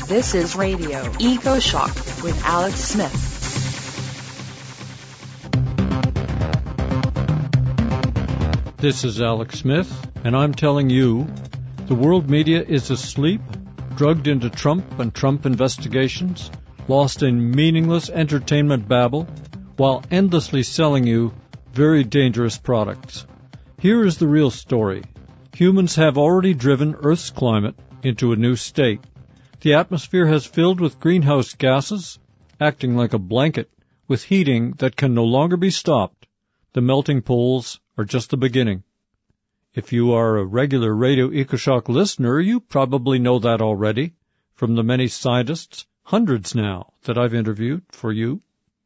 This is Radio Eco Shock with Alex Smith. This is Alex Smith, and I'm telling you, the world media is asleep, drugged into Trump and Trump investigations, lost in meaningless entertainment babble, while endlessly selling you very dangerous products. Here is the real story. Humans have already driven Earth's climate into a new state. The atmosphere has filled with greenhouse gases, acting like a blanket, with heating that can no longer be stopped. The melting poles are just the beginning. If you are a regular Radio EcoShock listener, you probably know that already from the many scientists, hundreds now, that I've interviewed for you.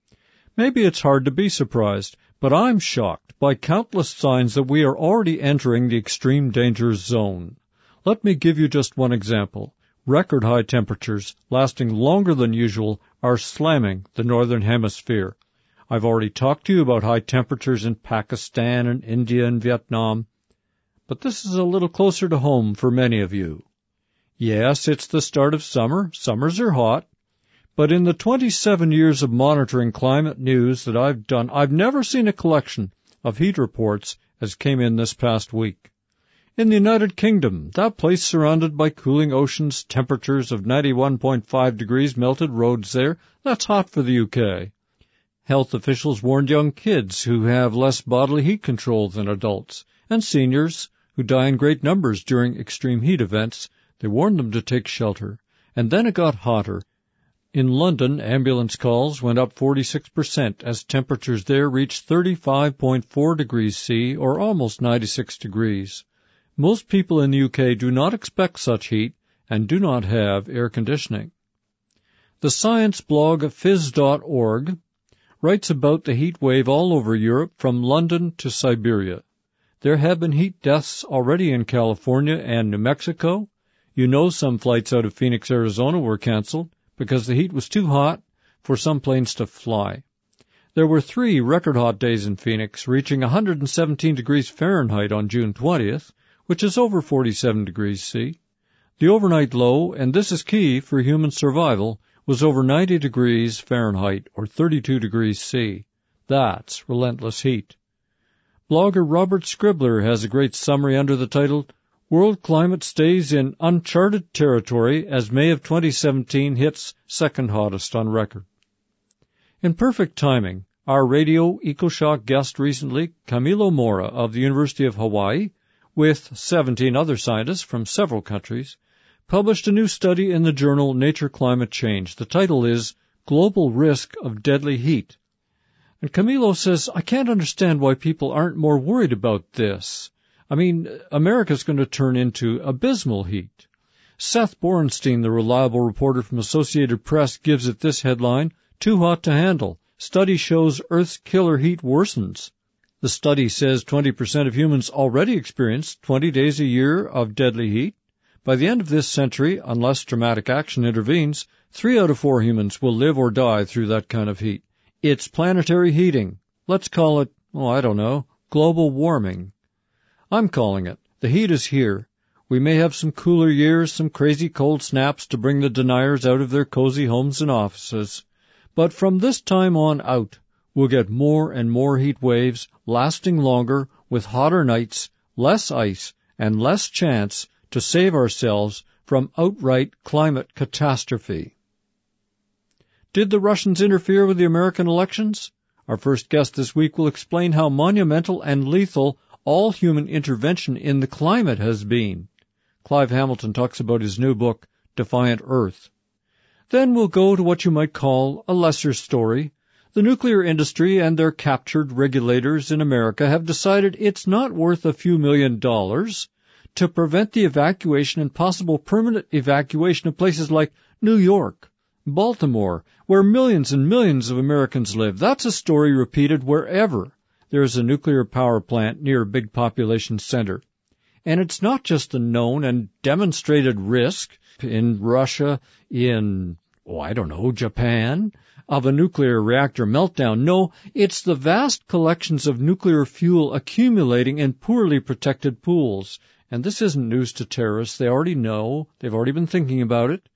Maybe it's hard to be surprised, but I'm shocked by countless signs that we are already entering the extreme danger zone. Let me give you just one example. Record high temperatures, lasting longer than usual, are slamming the northern hemisphere. I've already talked to you about high temperatures in Pakistan and India and Vietnam, but this is a little closer to home for many of you. Yes, it's the start of summer. Summers are hot. But in the 27 years of monitoring climate news that I've done, I've never seen a collection of heat reports as came in this past week. In the United Kingdom, that place surrounded by cooling oceans, temperatures of 91.5 degrees, melted roads there, that's hot for the UK. Health officials warned young kids who have less bodily heat control than adults, and seniors who die in great numbers during extreme heat events. They warned them to take shelter. And then it got hotter. In London, ambulance calls went up 46% as temperatures there reached 35.4 degrees C, or almost 96 degrees. Most people in the UK do not expect such heat and do not have air conditioning. The science blog phys.org writes about the heat wave all over Europe from London to Siberia. There have been heat deaths already in California and New Mexico. You know some flights out of Phoenix, Arizona were canceled because the heat was too hot for some planes to fly. There were 3 record hot days in Phoenix, reaching 117 degrees Fahrenheit on June 20th, which is over 47 degrees C. The overnight low, and this is key for human survival, was over 90 degrees Fahrenheit, or 32 degrees C. That's relentless heat. Blogger Robert Scribbler has a great summary under the title, World Climate Stays in Uncharted Territory as May of 2017 hits second hottest on record. In perfect timing, our Radio EcoShock guest recently, Camilo Moura of the University of Hawaii, with 17 other scientists from several countries, published a new study in the journal Nature Climate Change. The title is Global Risk of Deadly Heat. And Camilo says, I can't understand why people aren't more worried about this. I mean, America's going to turn into abysmal heat. Seth Borenstein, the reliable reporter from Associated Press, gives it this headline, Too hot to handle. Study shows Earth's killer heat worsens. The study says 20% of humans already experience 20 days a year of deadly heat. By the end of this century, unless dramatic action intervenes, 3 out of 4 humans will live or die through that kind of heat. It's planetary heating. Let's call it, global warming. I'm calling it. The heat is here. We may have some cooler years, some crazy cold snaps to bring the deniers out of their cozy homes and offices. But from this time on out, we'll get more and more heat waves, lasting longer, with hotter nights, less ice, and less chance to save ourselves from outright climate catastrophe. Did the Russians interfere with the American elections? Our first guest this week will explain how monumental and lethal all human intervention in the climate has been. Clive Hamilton talks about his new book, Defiant Earth. Then we'll go to what you might call a lesser story. The nuclear industry and their captured regulators in America have decided it's not worth a few $1 million to prevent the evacuation and possible permanent evacuation of places like New York, Baltimore, where millions and millions of Americans live. That's a story repeated wherever there is a nuclear power plant near a big population center. And it's not just a known and demonstrated risk in Russia, in, Japan, of a nuclear reactor meltdown. No, it's the vast collections of nuclear fuel accumulating in poorly protected pools. And this isn't news to terrorists. They already know. They've already been thinking about it.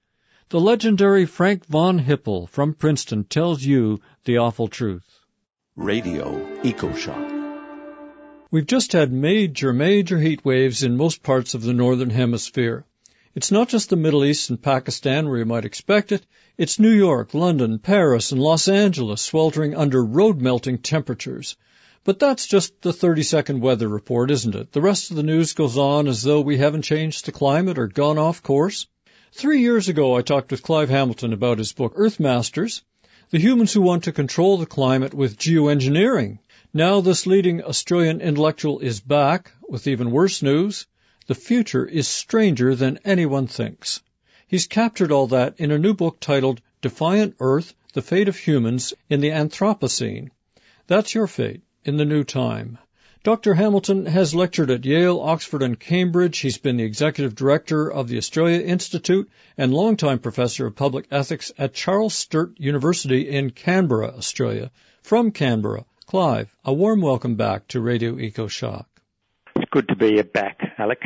the legendary Frank von Hippel from Princeton tells you the awful truth. Radio EcoShock. We've just had major heat waves in most parts of the Northern Hemisphere. It's not just the Middle East and Pakistan where you might expect it. It's New York, London, Paris, and Los Angeles sweltering under road-melting temperatures. But that's just the 30-second weather report, isn't it? The rest of the news goes on as though we haven't changed the climate or gone off course. 3 years ago, I talked with Clive Hamilton about his book, Earthmasters, the humans who want to control the climate with geoengineering. Now this leading Australian intellectual is back with even worse news. The future is stranger than anyone thinks. He's captured all that in a new book titled Defiant Earth, The Fate of Humans in the Anthropocene. That's your fate in the new time. Dr. Hamilton has lectured at Yale, Oxford, and Cambridge. He's been the executive director of the Australia Institute and longtime professor of public ethics at Charles Sturt University in Canberra, Australia. From Canberra, Clive, a warm welcome back to Radio EcoShock. It's good to be back, Alex.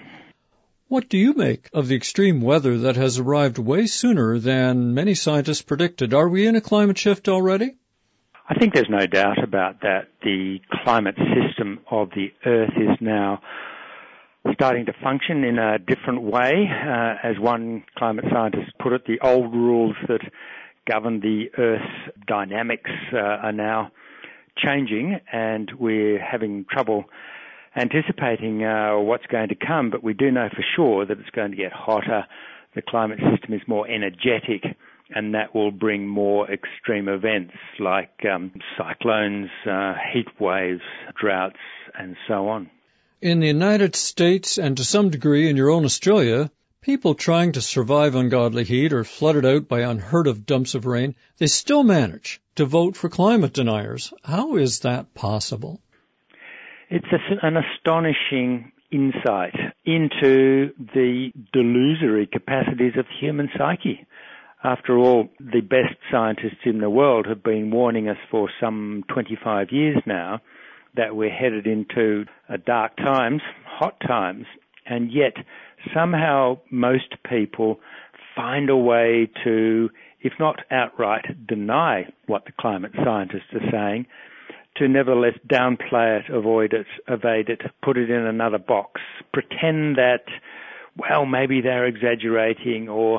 What do you make of the extreme weather that has arrived way sooner than many scientists predicted? Are we in a climate shift already? I think there's no doubt about that. The climate system of the Earth is now starting to function in a different way. As one climate scientist put it, the old rules that govern the Earth's dynamics are now changing, and we're having trouble anticipating what's going to come, but we do know for sure that it's going to get hotter. The climate system is more energetic, and that will bring more extreme events like cyclones, heat waves, droughts, and so on. In the United States, and to some degree in your own Australia, people trying to survive ungodly heat or flooded out by unheard-of dumps of rain, they still manage to vote for climate deniers. How is that possible? It's an astonishing insight into the delusory capacities of human psyche. After all, the best scientists in the world have been warning us for some 25 years now that we're headed into dark times, hot times, and yet somehow most people find a way to, if not outright deny what the climate scientists are saying, to nevertheless downplay it, avoid it, evade it, put it in another box, pretend that, well, maybe they're exaggerating, or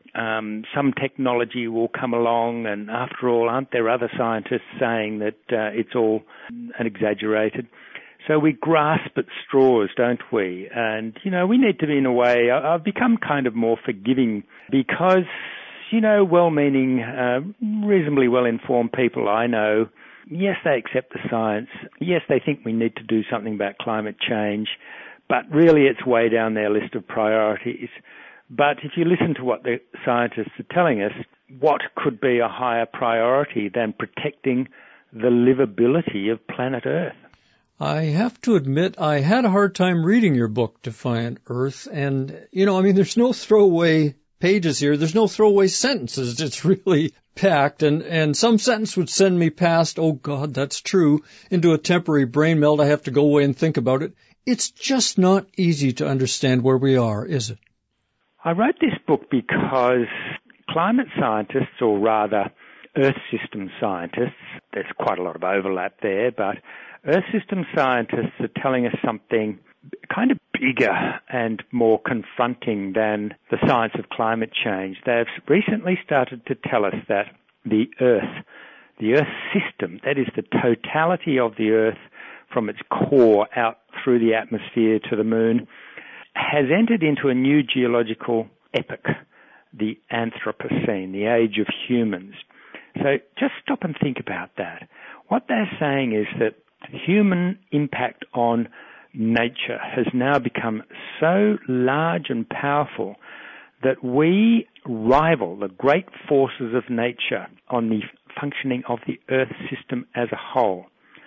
some technology will come along, and after all, aren't there other scientists saying that it's all exaggerated? So we grasp at straws, don't we? And, we need to be, in a way, I've become kind of more forgiving because, well-meaning, reasonably well-informed people I know, yes, they accept the science. Yes, they think we need to do something about climate change, but really it's way down their list of priorities. But if you listen to what the scientists are telling us, what could be a higher priority than protecting the livability of planet Earth? I have to admit, I had a hard time reading your book, Defiant Earth, and, there's no throwaway pages here. There's no throwaway sentences. It's really packed, and some sentence would send me past, oh God, that's true, into a temporary brain melt. I have to go away and think about it. It's just not easy to understand where we are, is it? I wrote this book because climate scientists, or rather Earth system scientists, there's quite a lot of overlap there, but Earth system scientists are telling us something kind of bigger and more confronting than the science of climate change. They've recently started to tell us that the Earth system, that is the totality of the Earth from its core out through the atmosphere to the moon, has entered into a new geological epoch, the Anthropocene, the age of humans. So just stop and think about that. What they're saying is that human impact on nature has now become so large and powerful that we rival the great forces of nature on the functioning of the Earth system as a whole.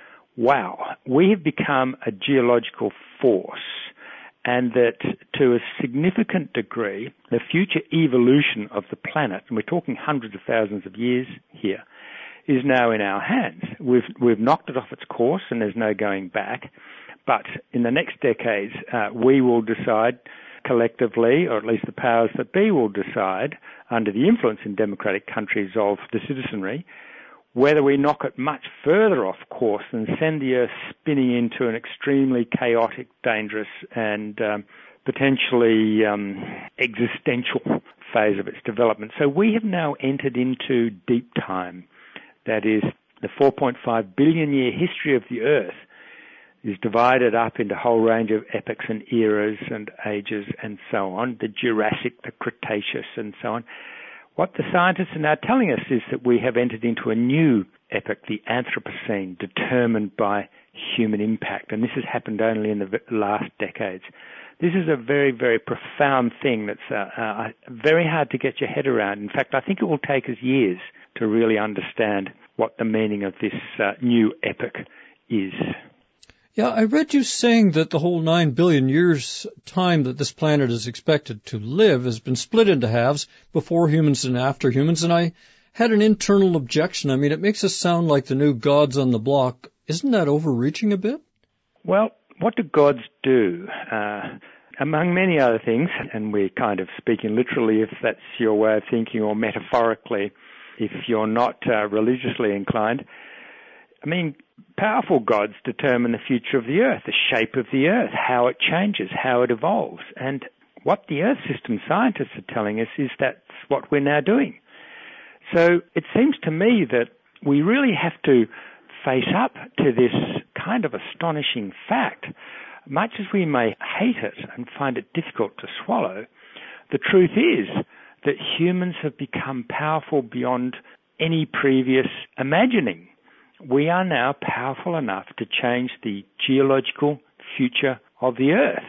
Wow, we have become a geological force, and that to a significant degree, the future evolution of the planet, and we're talking hundreds of thousands of years here, is now in our hands. We've knocked it off its course, and there's no going back. But in the next decades, we will decide collectively, or at least the powers that be will decide, under the influence in democratic countries of the citizenry, whether we knock it much further off course and send the Earth spinning into an extremely chaotic, dangerous and potentially existential phase of its development. So we have now entered into deep time. That is, the 4.5 billion year history of the Earth is divided up into a whole range of epochs and eras and ages and so on, the Jurassic, the Cretaceous and so on. What the scientists are now telling us is that we have entered into a new epoch, the Anthropocene, determined by human impact, and this has happened only in the last decades. This is a very, very profound thing that's very hard to get your head around. In fact, I think it will take us years to really understand what the meaning of this new epoch is. Yeah, I read you saying that the whole 9 billion years time that this planet is expected to live has been split into halves, before humans and after humans, and I had an internal objection. I mean, it makes us sound like the new gods on the block. Isn't that overreaching a bit? Well, what do gods do? Among many other things, and we're kind of speaking literally if that's your way of thinking, or metaphorically if you're not religiously inclined, I mean, powerful gods determine the future of the Earth, the shape of the Earth, how it changes, how it evolves. And what the Earth system scientists are telling us is that's what we're now doing. So it seems to me that we really have to face up to this kind of astonishing fact. Much as we may hate it and find it difficult to swallow, the truth is that humans have become powerful beyond any previous imagining. We are now powerful enough to change the geological future of the Earth.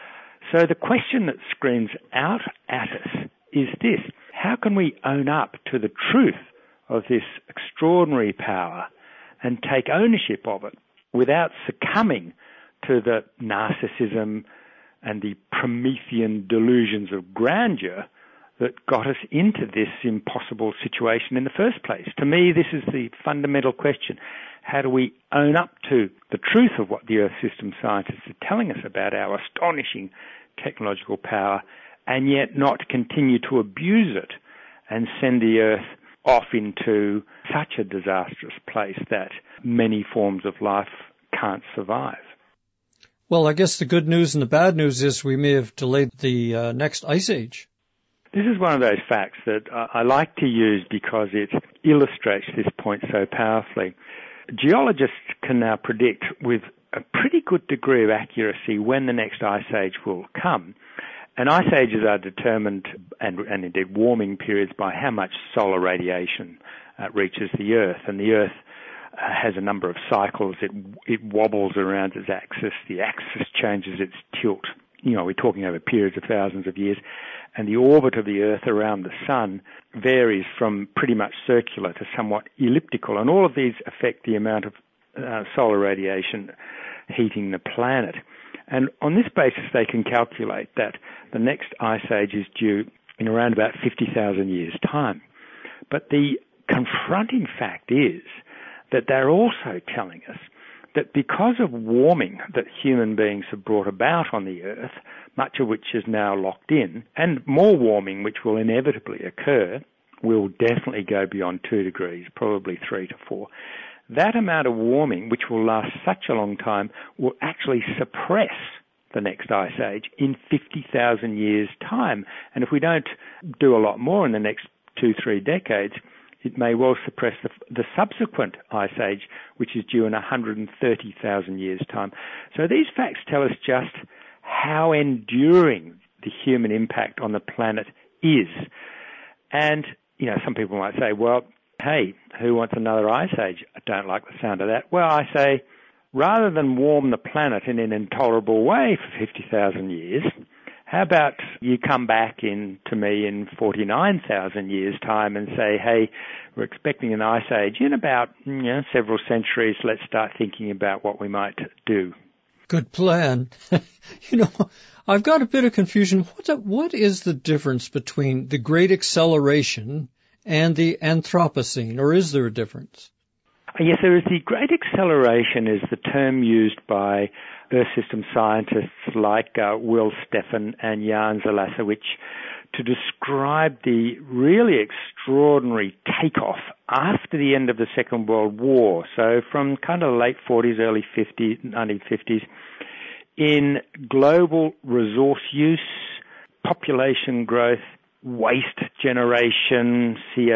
So the question that screams out at us is this: how can we own up to the truth of this extraordinary power and take ownership of it without succumbing to the narcissism and the Promethean delusions of grandeur that got us into this impossible situation in the first place? To me, this is the fundamental question. How do we own up to the truth of what the Earth system scientists are telling us about our astonishing technological power, and yet not continue to abuse it and send the Earth off into such a disastrous place that many forms of life can't survive? Well, I guess the good news and the bad news is we may have delayed the next ice age. This is one of those facts that I like to use because it illustrates this point so powerfully. Geologists can now predict with a pretty good degree of accuracy when the next ice age will come. And ice ages are determined, and indeed warming periods, by how much solar radiation reaches the Earth. And the Earth has a number of cycles. It wobbles around its axis. The axis changes its tilt. You know, we're talking over periods of thousands of years. And the orbit of the Earth around the Sun varies from pretty much circular to somewhat elliptical. And all of these affect the amount of solar radiation heating the planet. And on this basis, they can calculate that the next ice age is due in around about 50,000 years' time. But the confronting fact is that they're also telling us that because of warming that human beings have brought about on the Earth, much of which is now locked in, and more warming which will inevitably occur, will definitely go beyond 2 degrees, probably 3 to 4. That amount of warming, which will last such a long time, will actually suppress the next ice age in 50,000 years' time. And if we don't do a lot more in the next 2-3 decades, it may well suppress the subsequent ice age, which is due in 130,000 years' time. So these facts tell us just how enduring the human impact on the planet is. And, you know, some people might say, well, hey, who wants another ice age? I don't like the sound of that. Well, I say, rather than warm the planet in an intolerable way for 50,000 years, how about you come back to me in 49,000 years' time and say, hey, we're expecting an ice age in about several centuries. Let's start thinking about what we might do. Good plan. I've got a bit of confusion. What is the difference between the Great Acceleration and the Anthropocene, or is there a difference? Yes, there is. The Great Acceleration is the term used by Earth system scientists like Will Steffen and Jan Zalasiewicz to describe the really extraordinary takeoff after the end of the Second World War, so from kind of late 40s, early 50s, 1950s, in global resource use, population growth, waste generation,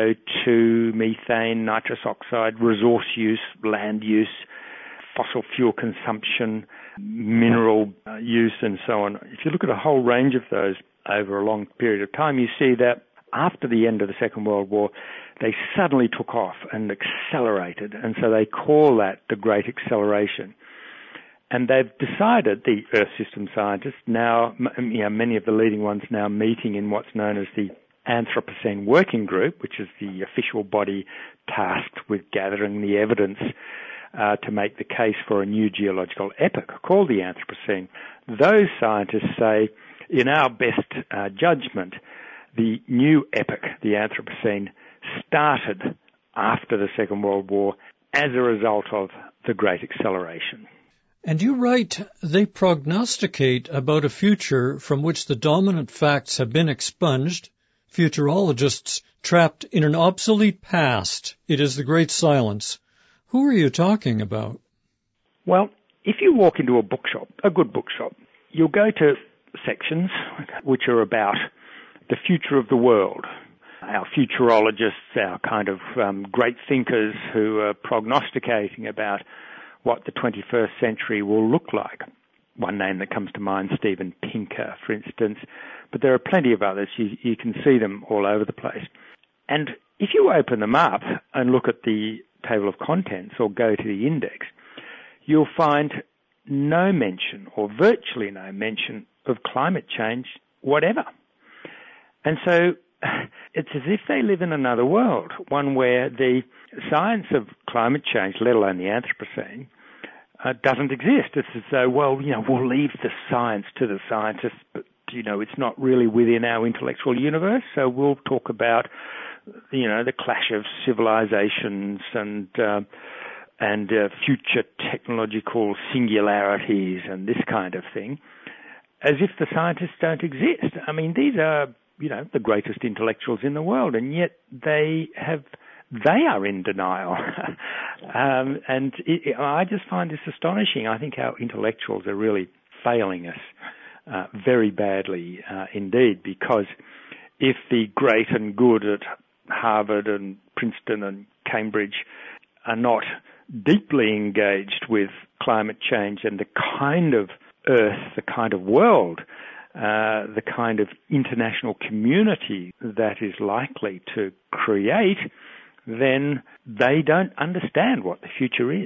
CO2, methane, nitrous oxide, resource use, land use, fossil fuel consumption, mineral use, and so on. If you look at a whole range of those over a long period of time, you see that after the end of the Second World War, they suddenly took off and accelerated, and so they call that the Great Acceleration. And they've decided, the Earth system scientists now, many of the leading ones now meeting in what's known as the Anthropocene Working Group, which is the official body tasked with gathering the evidence to make the case for a new geological epoch called the Anthropocene. Those scientists say, in our best judgment, the new epoch, the Anthropocene, started after the Second World War as a result of the Great Acceleration. And you write, they prognosticate about a future from which the dominant facts have been expunged, futurologists trapped in an obsolete past. It is the Great Silence. Who are you talking about? Well, if you walk into a bookshop, a good bookshop, you'll go to sections which are about the future of the world. Our futurologists, our kind of great thinkers who are prognosticating about what the 21st century will look like. One name that comes to mind, Steven Pinker, for instance, but there are plenty of others. You can see them all over the place. And if you open them up and look at the table of contents or go to the index, you'll find no mention, or virtually no mention, of climate change whatever. And so it's as if they live in another world, one where the science of climate change, let alone the Anthropocene, doesn't exist. It's as though, we'll leave the science to the scientists, but, it's not really within our intellectual universe, so we'll talk about, the clash of civilizations and future technological singularities and this kind of thing, as if the scientists don't exist. I mean, these are, the greatest intellectuals in the world, and yet they are in denial. I just find this astonishing. I think our intellectuals are really failing us very badly indeed, because if the great and good at Harvard and Princeton and Cambridge are not deeply engaged with climate change and the kind of Earth, the kind of world, the kind of international community that is likely to create, then they don't understand what the future is.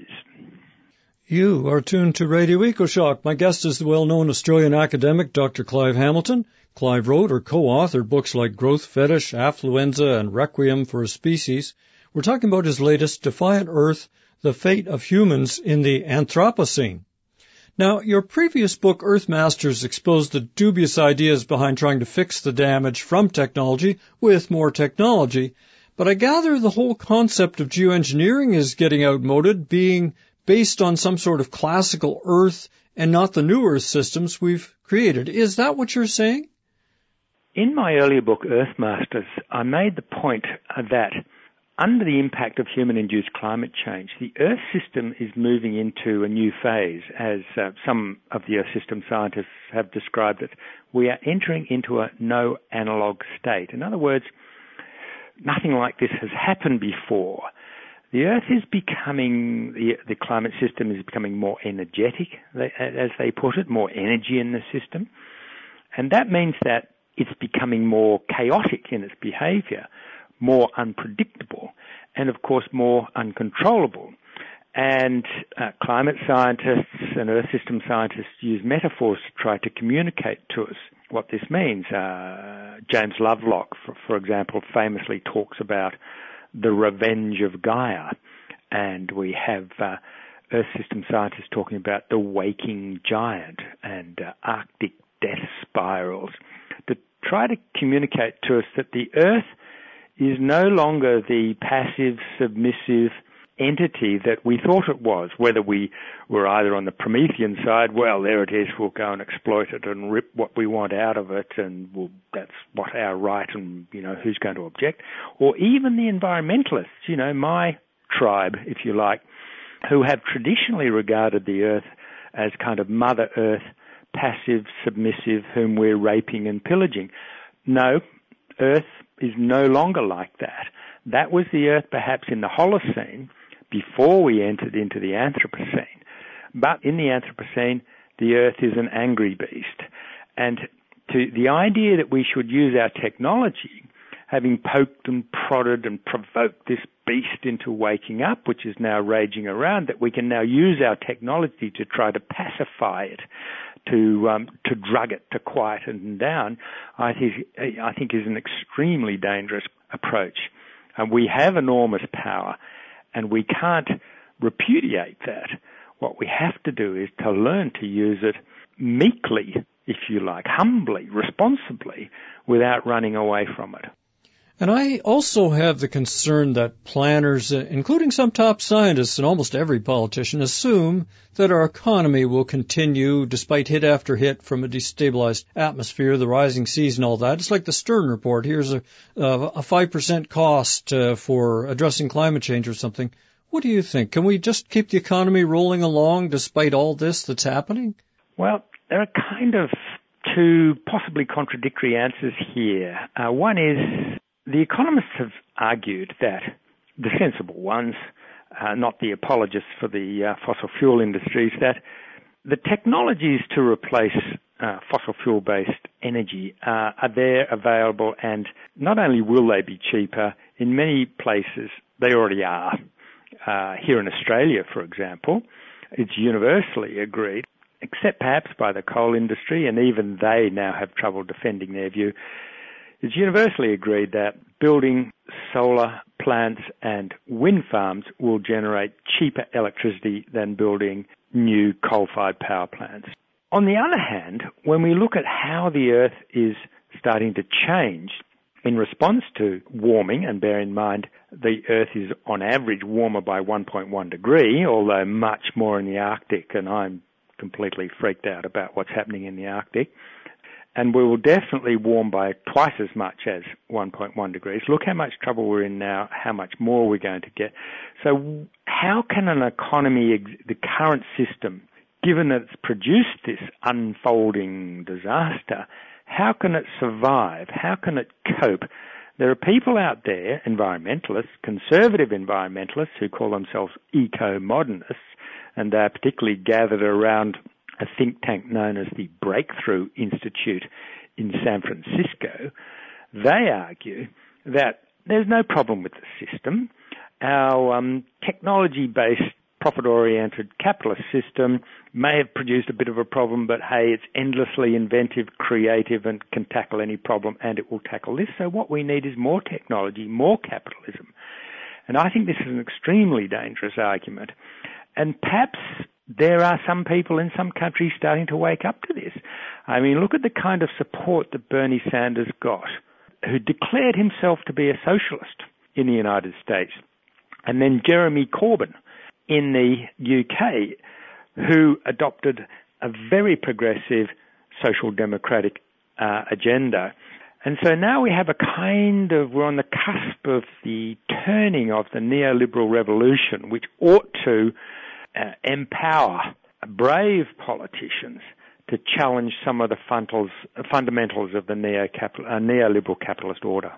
You are tuned to Radio EcoShock. My guest is the well-known Australian academic Dr. Clive Hamilton. Clive wrote or co-authored books like Growth Fetish, Affluenza, and Requiem for a Species. We're talking about his latest, Defiant Earth, The Fate of Humans in the Anthropocene. Now, your previous book, Earth Masters, exposed the dubious ideas behind trying to fix the damage from technology with more technology. But I gather the whole concept of geoengineering is getting outmoded, being based on some sort of classical Earth and not the new Earth systems we've created. Is that what you're saying? In my earlier book, Earth Masters, I made the point that under the impact of human-induced climate change, the Earth system is moving into a new phase, as some of the Earth system scientists have described it. We are entering into a no-analog state. In other words, nothing like this has happened before. The Earth is becoming, the climate system is becoming more energetic, as they put it, more energy in the system. And that means that it's becoming more chaotic in its behavior, more unpredictable, and of course more uncontrollable. And climate scientists and Earth system scientists use metaphors to try to communicate to us what this means. James Lovelock, for example, famously talks about the revenge of Gaia, and we have Earth system scientists talking about the waking giant and Arctic death spirals, to try to communicate to us that the Earth is no longer the passive, submissive, entity that we thought it was, whether we were either on the Promethean side, well, there it is, we'll go and exploit it and rip what we want out of it, and that's what our right, and, who's going to object, or even the environmentalists, my tribe, if you like, who have traditionally regarded the earth as kind of Mother Earth, passive, submissive, whom we're raping and pillaging. No, Earth is no longer like that. That was the Earth perhaps in the Holocene, before we entered into the Anthropocene. But in the Anthropocene, the Earth is an angry beast. And to the idea that we should use our technology, having poked and prodded and provoked this beast into waking up, which is now raging around, that we can now use our technology to try to pacify it, to drug it, to quieten it down, I think is an extremely dangerous approach. And we have enormous power, and we can't repudiate that. What we have to do is to learn to use it meekly, if you like, humbly, responsibly, without running away from it. And I also have the concern that planners, including some top scientists and almost every politician, assume that our economy will continue despite hit after hit from a destabilized atmosphere, the rising seas and all that. It's like the Stern Report. Here's a 5% cost for addressing climate change or something. What do you think? Can we just keep the economy rolling along despite all this that's happening? Well, there are kind of two possibly contradictory answers here. One is, the economists have argued that the sensible ones, not the apologists for the fossil fuel industries, that the technologies to replace fossil fuel-based energy are there, available, and not only will they be cheaper, in many places they already are. Here in Australia, for example, it's universally agreed, except perhaps by the coal industry, and even they now have trouble defending their view. It's universally agreed that building solar plants and wind farms will generate cheaper electricity than building new coal-fired power plants. On the other hand, when we look at how the Earth is starting to change in response to warming, and bear in mind the Earth is on average warmer by 1.1 degree, although much more in the Arctic, and I'm completely freaked out about what's happening in the Arctic. And we will definitely warm by twice as much as 1.1 degrees. Look how much trouble we're in now, how much more we're going to get. So how can an economy, the current system, given that it's produced this unfolding disaster, how can it survive? How can it cope? There are people out there, environmentalists, conservative environmentalists, who call themselves eco-modernists, and they're particularly gathered around a think tank known as the Breakthrough Institute in San Francisco. They argue that there's no problem with the system. Our technology-based, profit-oriented capitalist system may have produced a bit of a problem, but hey, it's endlessly inventive, creative, and can tackle any problem, and it will tackle this. So what we need is more technology, more capitalism. And I think this is an extremely dangerous argument. And perhaps there are some people in some countries starting to wake up to this. I mean, look at the kind of support that Bernie Sanders got, who declared himself to be a socialist in the United States. And then Jeremy Corbyn in the UK, who adopted a very progressive social democratic agenda. And so now we have we're on the cusp of the turning of the neoliberal revolution, which ought to empower brave politicians to challenge some of the fundamentals of the neoliberal capitalist order.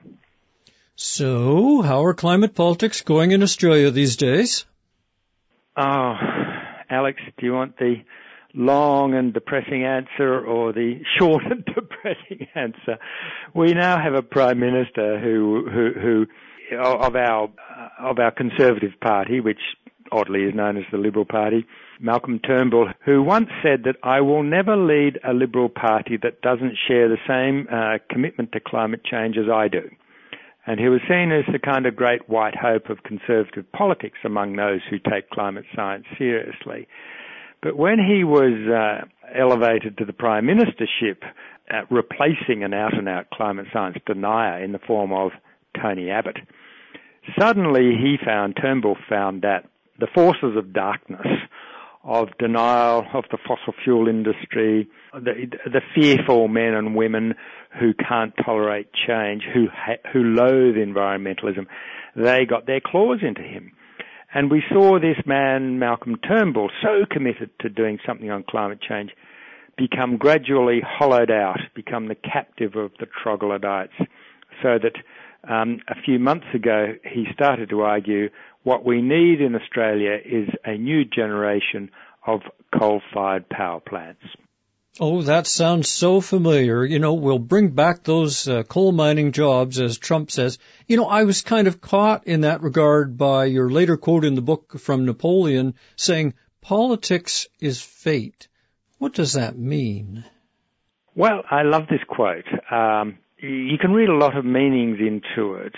So, how are climate politics going in Australia these days? Oh, Alex, do you want the long and depressing answer or the short and depressing answer? We now have a Prime Minister who of our Conservative Party, which oddly is known as the Liberal Party, Malcolm Turnbull, who once said that I will never lead a Liberal Party that doesn't share the same commitment to climate change as I do. And he was seen as the kind of great white hope of conservative politics among those who take climate science seriously. But when he was elevated to the Prime Ministership, replacing an out-and-out climate science denier in the form of Tony Abbott, Suddenly Turnbull found that the forces of darkness, of denial of the fossil fuel industry, the fearful men and women who can't tolerate change, who loathe environmentalism, they got their claws into him. And we saw this man, Malcolm Turnbull, so committed to doing something on climate change, become gradually hollowed out, become the captive of the troglodytes, so that a few months ago he started to argue what we need in Australia is a new generation of coal-fired power plants. Oh, that sounds so familiar. We'll bring back those coal mining jobs, as Trump says. I was kind of caught in that regard by your later quote in the book from Napoleon saying, politics is fate. What does that mean? Well, I love this quote. You can read a lot of meanings into it.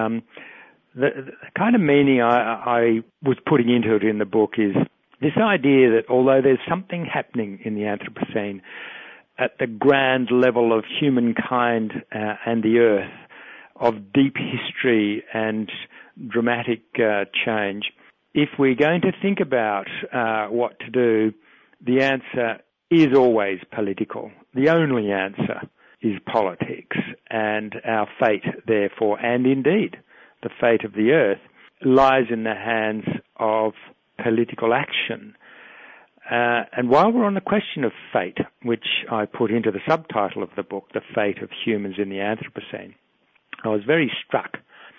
The kind of meaning I was putting into it in the book is this idea that although there's something happening in the Anthropocene at the grand level of humankind and the earth, of deep history and dramatic change, if we're going to think about what to do, the answer is always political. The only answer is politics, and our fate, therefore, and indeed the fate of the earth, lies in the hands of political action. And while we're on the question of fate, which I put into the subtitle of the book, The Fate of Humans in the Anthropocene, I was very struck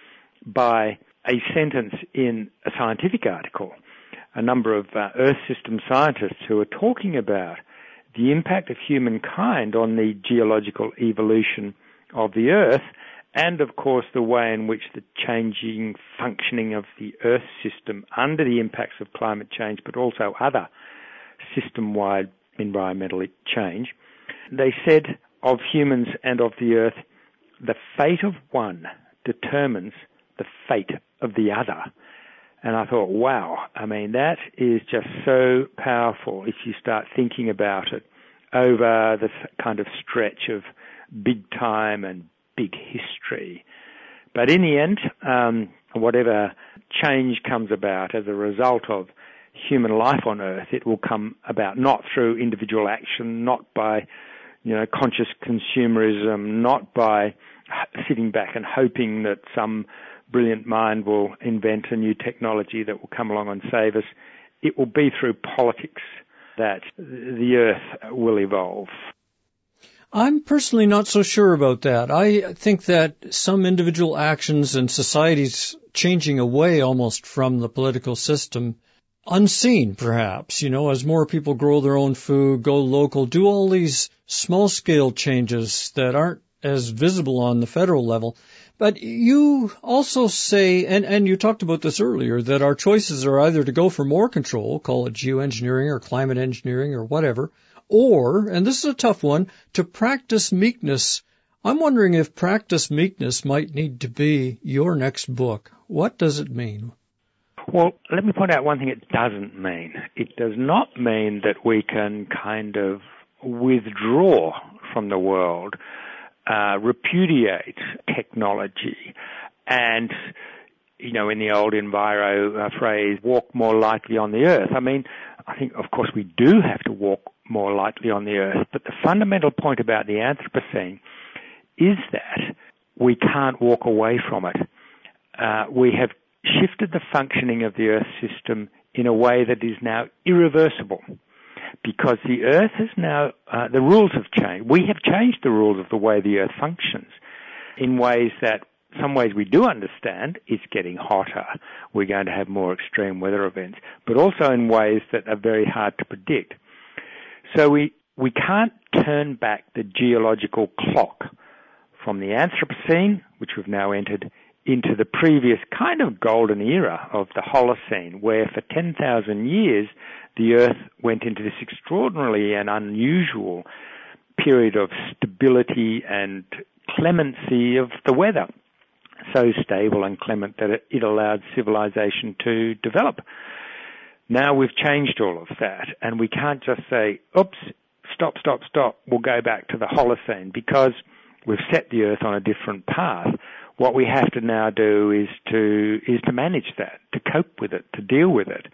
by a sentence in a scientific article, a number of Earth system scientists who are talking about the impact of humankind on the geological evolution of the Earth, and of course the way in which the changing functioning of the Earth system under the impacts of climate change, but also other system-wide environmental change. They said of humans and of the Earth, the fate of one determines the fate of the other. And I thought, wow, that is just so powerful if you start thinking about it over the kind of stretch of big time and big history. But in the end, whatever change comes about as a result of human life on Earth, it will come about not through individual action, not by, conscious consumerism, not by sitting back and hoping that some brilliant mind will invent a new technology that will come along and save us. It will be through politics that the Earth will evolve. I'm personally not so sure about that. I think that some individual actions and societies changing away almost from the political system, unseen perhaps, as more people grow their own food, go local, do all these small-scale changes that aren't as visible on the federal level. But you also say, and you talked about this earlier, that our choices are either to go for more control, call it geoengineering or climate engineering or whatever, or, and this is a tough one, to practice meekness. I'm wondering if practice meekness might need to be your next book. What does it mean? Well, let me point out one thing it doesn't mean. It does not mean that we can kind of withdraw from the world, repudiate technology, and, in the old Enviro phrase, walk more lightly on the earth. I think, of course, we do have to walk more lightly on the earth, but the fundamental point about the Anthropocene is that we can't walk away from it. We have shifted the functioning of the Earth system in a way that is now irreversible, because the Earth is now, the rules have changed. We have changed the rules of the way the Earth functions in ways that, some ways we do understand. It's getting hotter. We're going to have more extreme weather events, but also in ways that are very hard to predict. So we can't turn back the geological clock from the Anthropocene, which we've now entered, into the previous kind of golden era of the Holocene, where for 10,000 years the Earth went into this extraordinarily and unusual period of stability and clemency of the weather, so stable and clement that it allowed civilization to develop. Now we've changed all of that, and we can't just say, oops, stop, we'll go back to the Holocene, because we've set the Earth on a different path. What we have to now do is to manage that, to cope with it, to deal with it.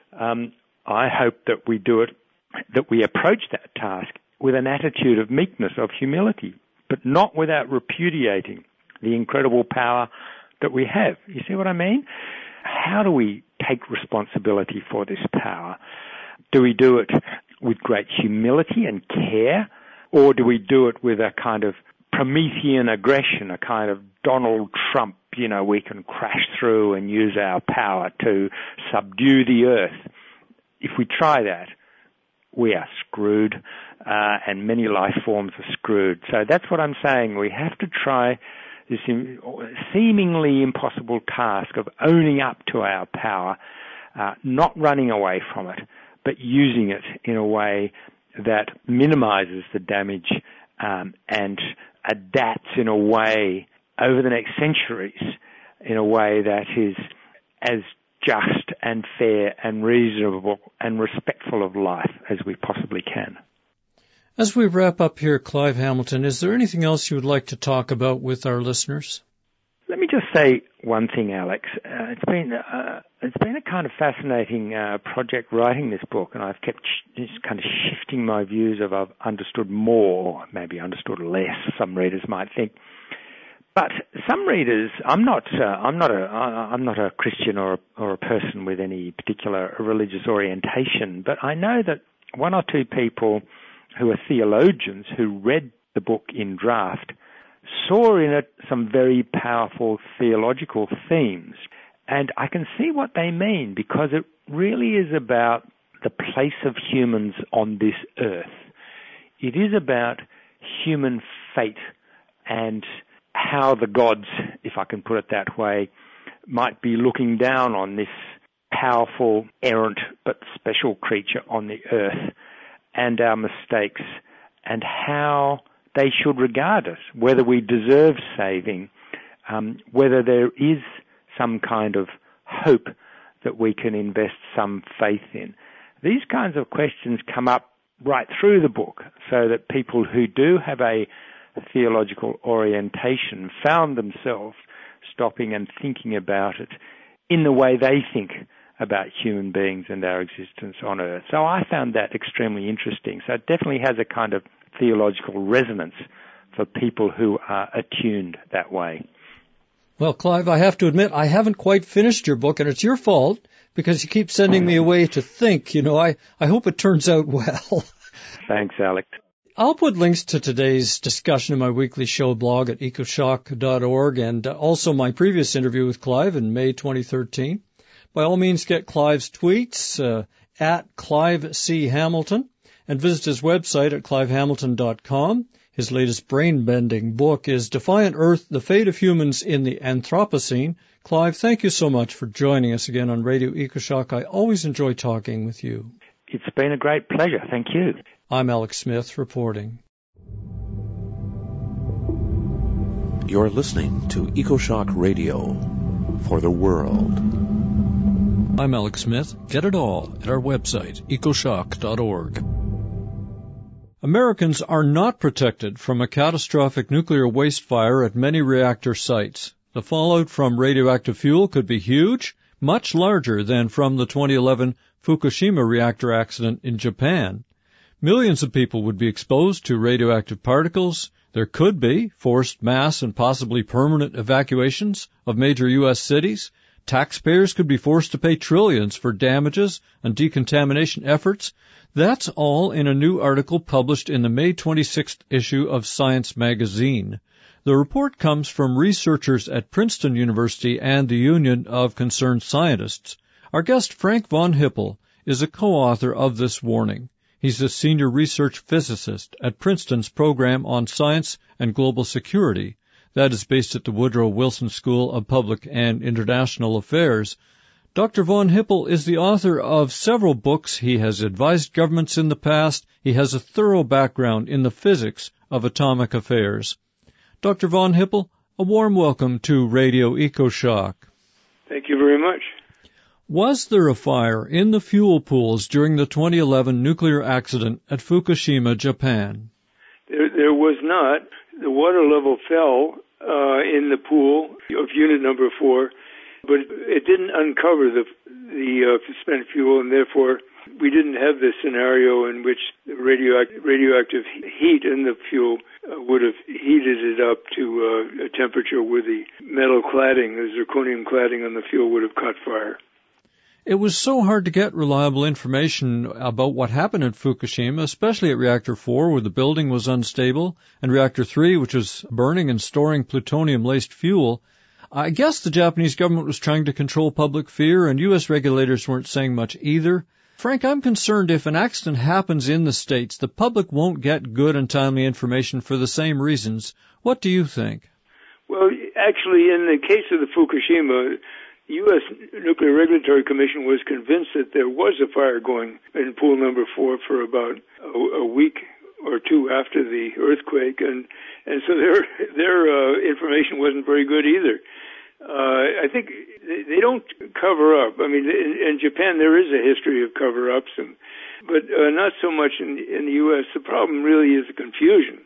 I hope that we do it, that we approach that task with an attitude of meekness, of humility, but not without repudiating the incredible power that we have. You see what I mean? How do we take responsibility for this power? Do we do it with great humility and care, or do we do it with a kind of Promethean aggression, a kind of Donald Trump, we can crash through and use our power to subdue the earth? If we try that, we are screwed, and many life forms are screwed. So that's what I'm saying. We have to try this seemingly impossible task of owning up to our power, not running away from it, but using it in a way that minimizes the damage and adapts in a way over the next centuries in a way that is as just and fair and reasonable and respectful of life as we possibly can. As we wrap up here, Clive Hamilton, is there anything else you would like to talk about with our listeners? Let me just say one thing, Alex. It's been a kind of fascinating project writing this book, and I've kept just kind of shifting my views of I've understood more, or maybe understood less, some readers might think. But some readers, I'm not a Christian or a person with any particular religious orientation, but I know that one or two people who are theologians who read the book in draft saw in it some very powerful theological themes. And I can see what they mean, because it really is about the place of humans on this earth. It is about human fate and how the gods, if I can put it that way, might be looking down on this powerful, errant, but special creature on the earth, and our mistakes, and how they should regard us, whether we deserve saving, whether there is some kind of hope that we can invest some faith in. These kinds of questions come up right through the book, so that people who do have a theological orientation found themselves stopping and thinking about it in the way they think about human beings and our existence on earth. So I found that extremely interesting. So it definitely has a kind of theological resonance for people who are attuned that way. Well, Clive, I have to admit, I haven't quite finished your book, and it's your fault, because you keep sending me away to think. I hope it turns out well. Thanks, Alex. I'll put links to today's discussion in my weekly show blog at ecoshock.org, and also my previous interview with Clive in May 2013. By all means, get Clive's tweets at Clive C. Hamilton, and visit his website at clivehamilton.com. His latest brain-bending book is Defiant Earth, The Fate of Humans in the Anthropocene. Clive, thank you so much for joining us again on Radio EcoShock. I always enjoy talking with you. It's been a great pleasure. Thank you. I'm Alex Smith reporting. You're listening to EcoShock Radio for the world. I'm Alex Smith. Get it all at our website, ecoshock.org. Americans are not protected from a catastrophic nuclear waste fire at many reactor sites. The fallout from radioactive fuel could be huge, much larger than from the 2011 Fukushima reactor accident in Japan. Millions of people would be exposed to radioactive particles. There could be forced mass and possibly permanent evacuations of major U.S. cities. Taxpayers could be forced to pay trillions for damages and decontamination efforts. That's all in a new article published in the May 26th issue of Science magazine. The report comes from researchers at Princeton University and the Union of Concerned Scientists. Our guest, Frank von Hippel, is a co-author of this warning. He's a senior research physicist at Princeton's program on science and global security. That is based at the Woodrow Wilson School of Public and International Affairs. Dr. von Hippel is the author of several books. He has advised governments in the past. He has a thorough background in the physics of atomic affairs. Dr. von Hippel, a warm welcome to Radio EcoShock. Thank you very much. Was there a fire in the fuel pools during the 2011 nuclear accident at Fukushima, Japan? There was not. The water level fell in the pool of unit number 4, but it didn't uncover the spent fuel, and therefore we didn't have this scenario in which the radioactive heat in the fuel would have heated it up to a temperature where the metal cladding, the zirconium cladding on the fuel would have caught fire. It was so hard to get reliable information about what happened in Fukushima, especially at Reactor 4, where the building was unstable, and Reactor 3, which was burning and storing plutonium-laced fuel. I guess the Japanese government was trying to control public fear, and U.S. regulators weren't saying much either. Frank, I'm concerned if an accident happens in the States, the public won't get good and timely information for the same reasons. What do you think? Well, actually, in the case of the Fukushima, the U.S. Nuclear Regulatory Commission was convinced that there was a fire going in pool number 4 for about a week or two after the earthquake, and so their information wasn't very good either. I think they don't cover up. I mean, in Japan there is a history of cover-ups, but not so much in the U.S. The problem really is the confusion.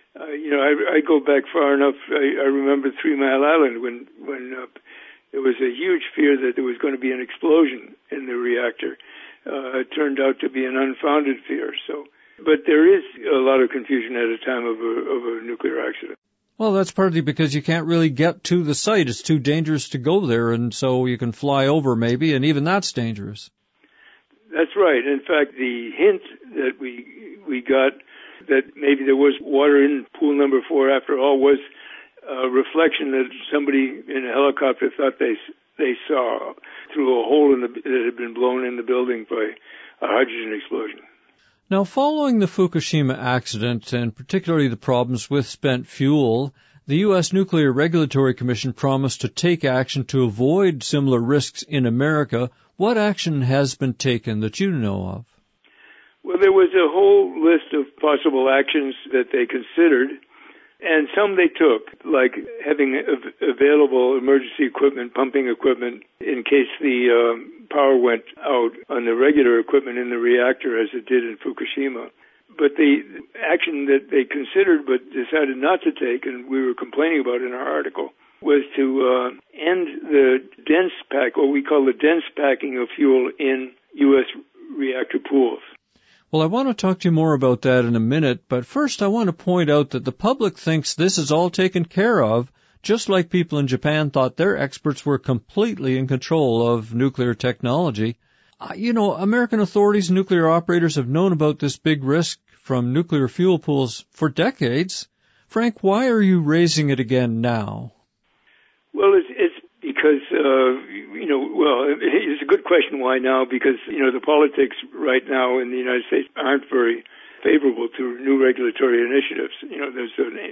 I go back far enough. I remember 3 Mile Island when there was a huge fear that there was going to be an explosion in the reactor. It turned out to be an unfounded fear. But there is a lot of confusion at a time of a nuclear accident. Well, that's partly because you can't really get to the site. It's too dangerous to go there, and so you can fly over maybe, and even that's dangerous. That's right. In fact, the hint that we got that maybe there was water in pool number 4 after all was a reflection that somebody in a helicopter thought they saw through a hole that had been blown in the building by a hydrogen explosion. Now, following the Fukushima accident, and particularly the problems with spent fuel, the U.S. Nuclear Regulatory Commission promised to take action to avoid similar risks in America. What action has been taken that you know of? Well, there was a whole list of possible actions that they considered, and some they took, like having available emergency equipment, pumping equipment, in case the power went out on the regular equipment in the reactor as it did in Fukushima. But the action that they considered but decided not to take, and we were complaining about in our article, was to end the dense pack, what we call the dense packing of fuel in U.S. reactor pools. Well, I want to talk to you more about that in a minute, but first I want to point out that the public thinks this is all taken care of, just like people in Japan thought their experts were completely in control of nuclear technology. American authorities and nuclear operators have known about this big risk from nuclear fuel pools for decades. Frank, why are you raising it again now? Well, it's because, it's a good question why now, because, the politics right now in the United States aren't very favorable to new regulatory initiatives. There's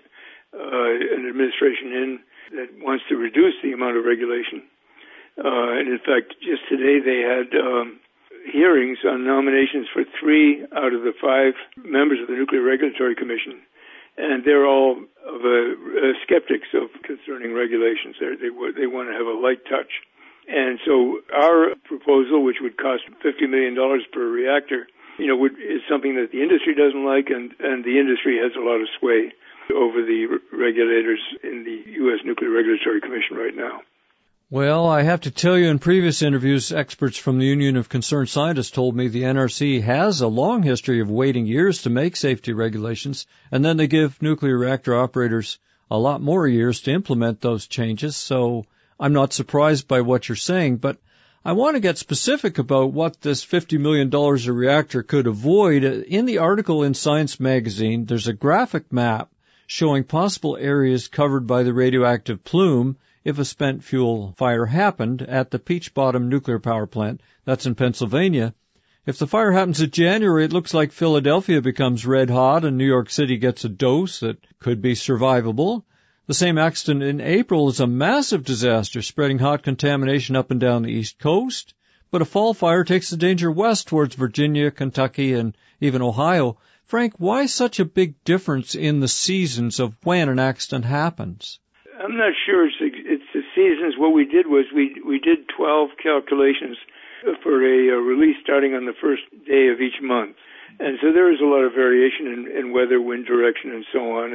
an administration in that wants to reduce the amount of regulation. And in fact, just today they had hearings on nominations for 3 out of the 5 members of the Nuclear Regulatory Commission. And they're all skeptics concerning regulations. They want to have a light touch. And so our proposal, which would cost $50 million per reactor, is something that the industry doesn't like, and the industry has a lot of sway over the regulators in the U.S. Nuclear Regulatory Commission right now. Well, I have to tell you, in previous interviews, experts from the Union of Concerned Scientists told me the NRC has a long history of waiting years to make safety regulations, and then they give nuclear reactor operators a lot more years to implement those changes, so I'm not surprised by what you're saying, but I want to get specific about what this $50 million a reactor could avoid. In the article in Science magazine, there's a graphic map showing possible areas covered by the radioactive plume if a spent fuel fire happened at the Peach Bottom nuclear power plant. That's in Pennsylvania. If the fire happens in January, it looks like Philadelphia becomes red hot and New York City gets a dose that could be survivable. The same accident in April is a massive disaster, spreading hot contamination up and down the East Coast. But a fall fire takes the danger west towards Virginia, Kentucky, and even Ohio. Frank, why such a big difference in the seasons of when an accident happens? I'm not sure it's the seasons. What we did was we did 12 calculations for a release starting on the first day of each month. And so there is a lot of variation in weather, wind direction, and so on.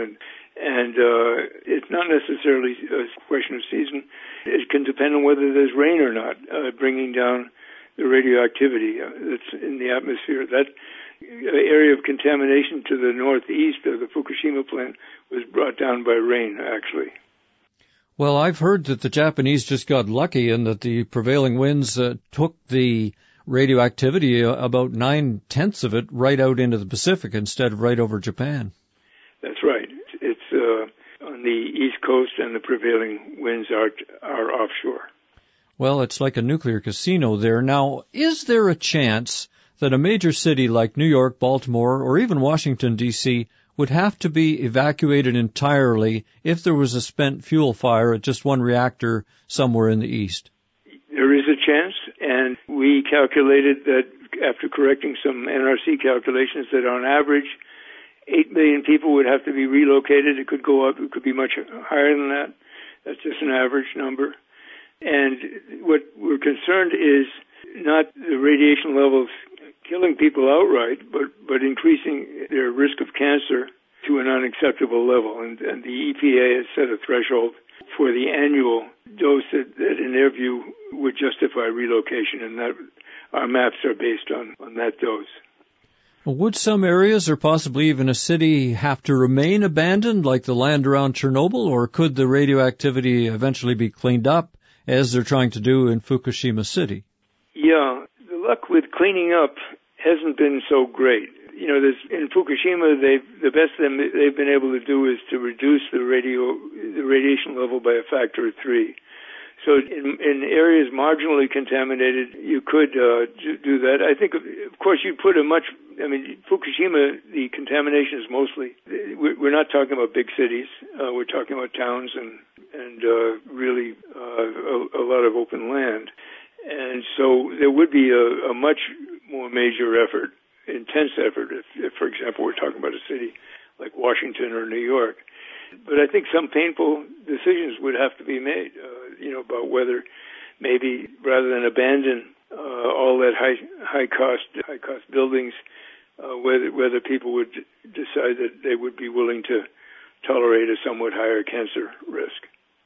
And it's not necessarily a question of season. It can depend on whether there's rain or not, bringing down the radioactivity that's in the atmosphere. That area of contamination to the northeast of the Fukushima plant was brought down by rain, actually. Well, I've heard that the Japanese just got lucky and that the prevailing winds took the radioactivity, about 9/10 of it, right out into the Pacific instead of right over Japan. That's right. It's on the east coast, and the prevailing winds are offshore. Well, it's like a nuclear casino there. Now, is there a chance that a major city like New York, Baltimore, or even Washington, D.C., would have to be evacuated entirely if there was a spent fuel fire at just one reactor somewhere in the east? There is a chance, and we calculated that after correcting some NRC calculations that on average 8 million people would have to be relocated. It could go up. It could be much higher than that. That's just an average number. And what we're concerned is not the radiation levels killing people outright, but increasing their risk of cancer to an unacceptable level. And the EPA has set a threshold for the annual dose that in their view would justify relocation, and that our maps are based on that dose. Would some areas or possibly even a city have to remain abandoned like the land around Chernobyl, or could the radioactivity eventually be cleaned up as they're trying to do in Fukushima City? Yeah, the luck with cleaning up hasn't been so great. You know, in Fukushima, the best they've been able to do is to reduce the radiation level by a factor of 3. So in areas marginally contaminated, you could do that. I think, of course, you'd put Fukushima, the contamination is mostly, we're not talking about big cities. We're talking about towns and really a lot of open land. And so there would be a much more major effort, intense effort, if, for example, we're talking about a city like Washington or New York. But I think some painful decisions would have to be made, about whether maybe rather than abandon all that high cost buildings, whether people would decide that they would be willing to tolerate a somewhat higher cancer risk.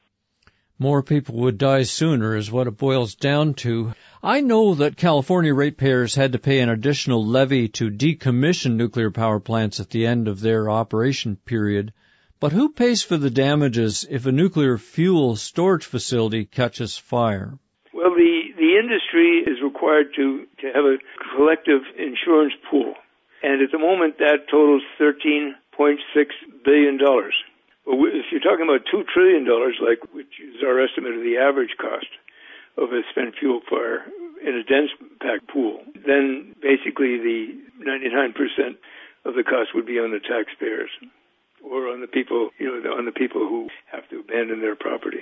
More people would die sooner is what it boils down to. I know that California ratepayers had to pay an additional levy to decommission nuclear power plants at the end of their operation period. But who pays for the damages if a nuclear fuel storage facility catches fire? Well, the industry is required to have a collective insurance pool. And at the moment, that totals $13.6 billion. Well, if you're talking about $2 trillion, which is our estimate of the average cost of a spent fuel fire in a dense packed pool, then basically the 99% of the cost would be on the taxpayers or on the people, on the people who have to abandon their property.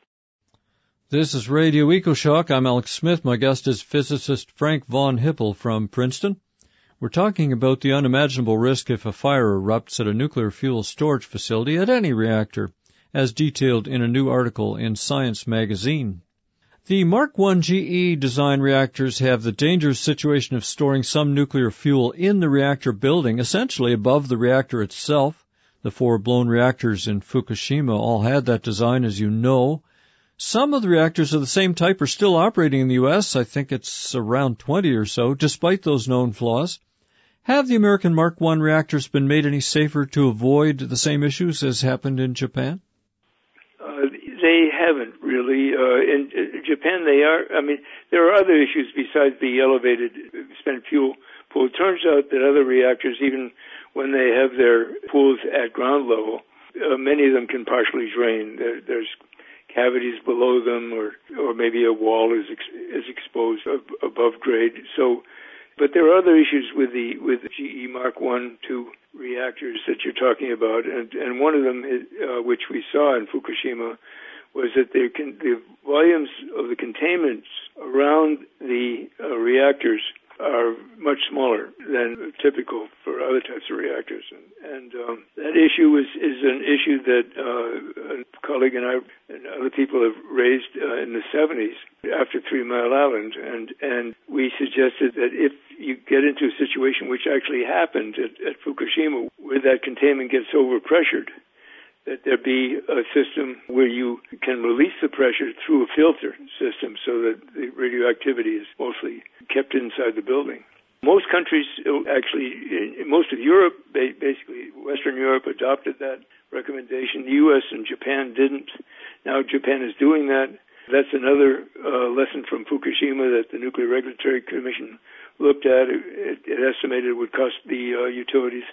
This is Radio EcoShock. I'm Alex Smith. My guest is physicist Frank von Hippel from Princeton. We're talking about the unimaginable risk if a fire erupts at a nuclear fuel storage facility at any reactor, as detailed in a new article in Science magazine. The Mark I GE design reactors have the dangerous situation of storing some nuclear fuel in the reactor building, essentially above the reactor itself. The 4 blown reactors in Fukushima all had that design, as you know. Some of the reactors of the same type are still operating in the U.S. I think it's around 20 or so, despite those known flaws. Have the American Mark I reactors been made any safer to avoid the same issues as happened in Japan? They haven't really. In Japan, they are. There are other issues besides the elevated spent fuel pool. It turns out that other reactors, even when they have their pools at ground level, many of them can partially drain. There's cavities below them, or maybe a wall is exposed above grade. So, but there are other issues with the GE Mark I, II reactors that you're talking about, and one of them, which we saw in Fukushima, was that the volumes of the containments around the reactors are much smaller than typical for other types of reactors. And that issue is an issue that a colleague and I and other people have raised in the 70s after 3 Mile Island. And we suggested that if you get into a situation which actually happened at Fukushima, where that containment gets overpressured, that there be a system where you can release the pressure through a filter system so that the radioactivity is mostly kept inside the building. Most countries, actually, most of Europe, basically Western Europe, adopted that recommendation. The U.S. and Japan didn't. Now Japan is doing that. That's another lesson from Fukushima that the Nuclear Regulatory Commission looked at. It estimated it would cost the utilities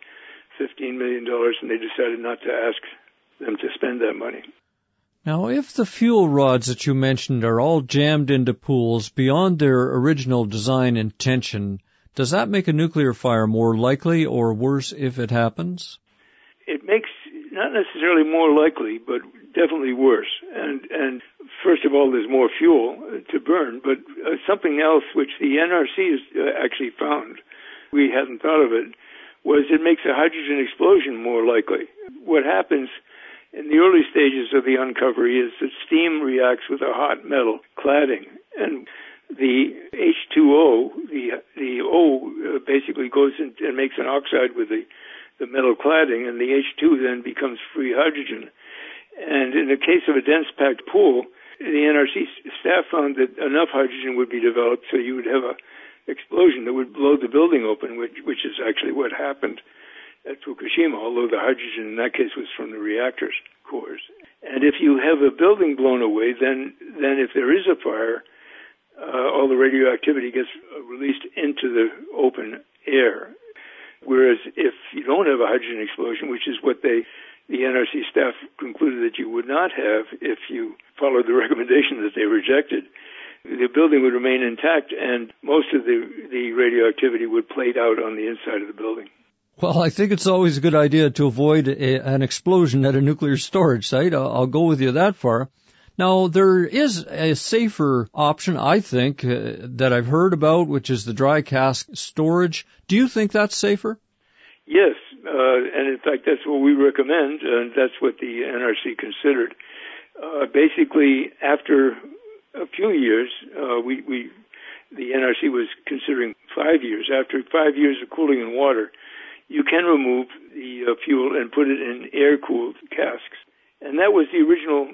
$15 million, and they decided not to ask them to spend that money. Now, if the fuel rods that you mentioned are all jammed into pools beyond their original design intention, does that make a nuclear fire more likely or worse if it happens? It makes not necessarily more likely, but definitely worse. And first of all, there's more fuel to burn, but something else which the NRC has actually found, we hadn't thought of it, was it makes a hydrogen explosion more likely. What happens in the early stages of the uncovery is that steam reacts with a hot metal cladding, and the H2O, the O basically goes in and makes an oxide with the metal cladding, and the H2 then becomes free hydrogen. And in the case of a dense packed pool, the NRC staff found that enough hydrogen would be developed so you would have an explosion that would blow the building open, which is actually what happened at Fukushima, although the hydrogen in that case was from the reactor's cores. And if you have a building blown away, then if there is a fire, all the radioactivity gets released into the open air. Whereas if you don't have a hydrogen explosion, which is what the NRC staff concluded that you would not have if you followed the recommendation that they rejected, the building would remain intact and most of the radioactivity would plate out on the inside of the building. Well, I think it's always a good idea to avoid an explosion at a nuclear storage site. I'll go with you that far. Now, there is a safer option, I think, that I've heard about, which is the dry cask storage. Do you think that's safer? Yes, and in fact, that's what we recommend, and that's what the NRC considered. Basically, after a few years, the NRC was considering 5 years. After 5 years of cooling in water, you can remove the fuel and put it in air-cooled casks. And that was the original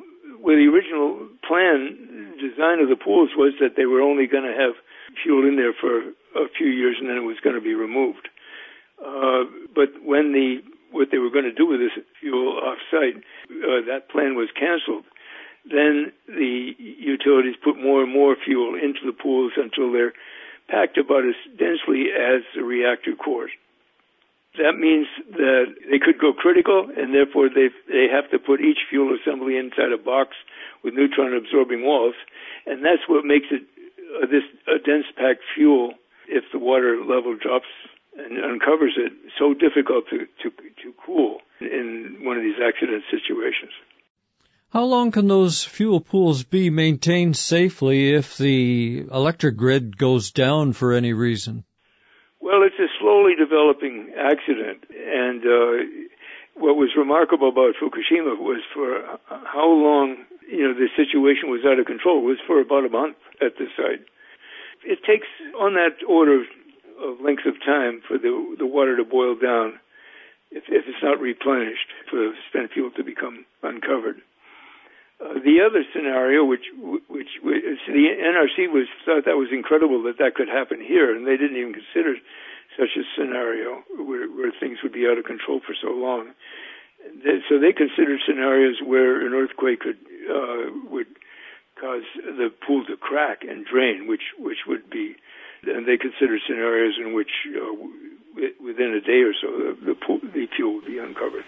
plan, design of the pools was that they were only going to have fuel in there for a few years and then it was going to be removed. But when what they were going to do with this fuel off-site, that plan was canceled. Then the utilities put more and more fuel into the pools until they're packed about as densely as the reactor cores. That means that they could go critical, and therefore they have to put each fuel assembly inside a box with neutron-absorbing walls, and that's what makes it a dense-packed fuel, if the water level drops and uncovers it, so difficult to cool in one of these accident situations. How long can those fuel pools be maintained safely if the electric grid goes down for any reason? Well, it's a slowly developing accident, and what was remarkable about Fukushima was for how long, the situation was out of control. It was for about a month at the site. It takes on that order of length of time for the water to boil down if it's not replenished, for spent fuel to become uncovered. The other scenario, which the NRC thought that was incredible that could happen here, and they didn't even consider such a scenario where things would be out of control for so long. So they considered scenarios where an earthquake would cause the pool to crack and drain, which would be, and they considered scenarios in which within a day or so the fuel would be uncovered.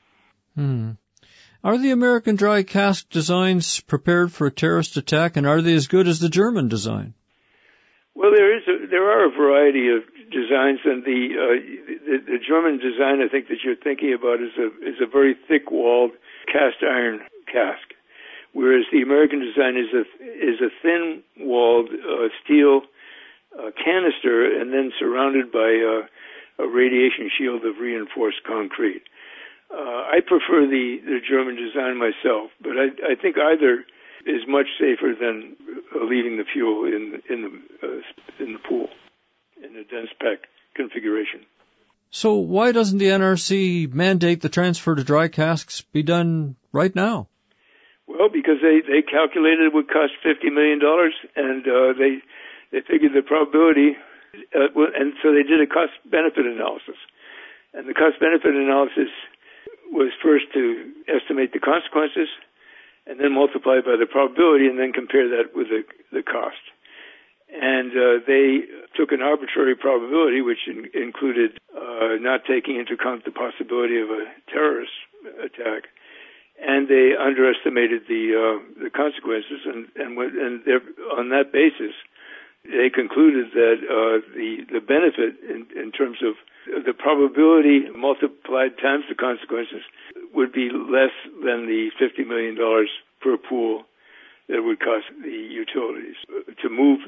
Are the American dry cask designs prepared for a terrorist attack, and are they as good as the German design? Well, there are a variety of designs, and the German design I think that you're thinking about is a very thick-walled cast iron cask, whereas the American design is a thin-walled steel canister, and then surrounded by a radiation shield of reinforced concrete. I prefer the German design myself, but I think either is much safer than leaving the fuel in the pool in a dense pack configuration. So why doesn't the NRC mandate the transfer to dry casks be done right now? Well, because they calculated it would cost $50 million, and they figured the probability, and so they did a cost-benefit analysis. And the cost-benefit analysis was first to estimate the consequences, and then multiply by the probability, and then compare that with the cost. And they took an arbitrary probability, which included not taking into account the possibility of a terrorist attack, and they underestimated the consequences. And on that basis, they concluded that the benefit in terms of the probability multiplied times the consequences would be less than the $50 million per pool that would cost the utilities to move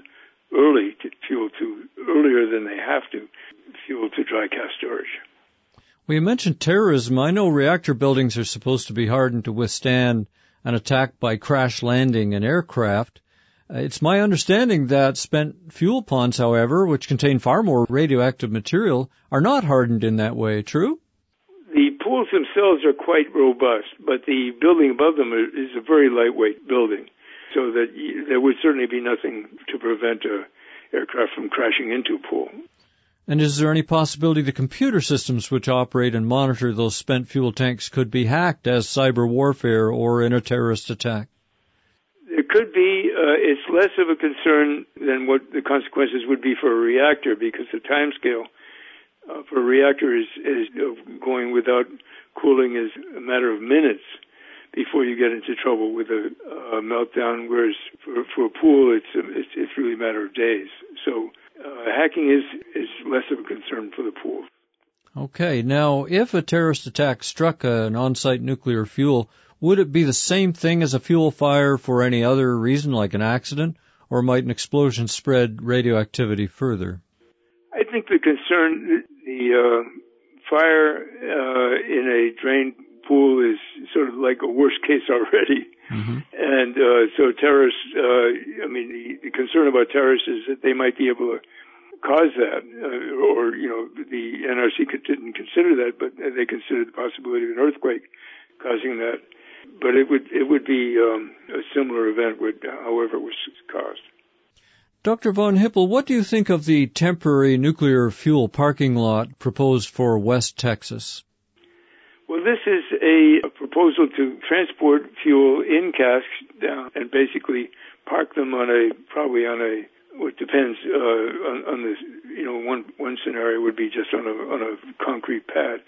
earlier than they have to fuel to dry cask storage. Well, you mentioned terrorism. I know reactor buildings are supposed to be hardened to withstand an attack by crash landing an aircraft. It's my understanding that spent fuel ponds, however, which contain far more radioactive material, are not hardened in that way. True? The pools themselves are quite robust, but the building above them is a very lightweight building, so that there would certainly be nothing to prevent an aircraft from crashing into a pool. And is there any possibility the computer systems which operate and monitor those spent fuel tanks could be hacked as cyber warfare or in a terrorist attack? It could be. It's less of a concern than what the consequences would be for a reactor, because the time scale for a reactor is going without cooling is a matter of minutes before you get into trouble with a meltdown, whereas for a pool, it's really a matter of days. So hacking is less of a concern for the pool. Okay. Now, if a terrorist attack struck an on-site nuclear fuel, would it be the same thing as a fuel fire for any other reason, like an accident, or might an explosion spread radioactivity further? I think the concern, the fire in a drain pool is sort of like a worst case already. Mm-hmm. And so terrorists, the concern about terrorists is that they might be able to cause that, or, the NRC didn't consider that, but they considered the possibility of an earthquake causing that. But it would be a similar event, however it was caused. Dr. Von Hippel, what do you think of the temporary nuclear fuel parking lot proposed for West Texas? Well, this is a proposal to transport fuel in casks down and basically park them probably on a, what depends on this, one scenario would be just on a concrete pad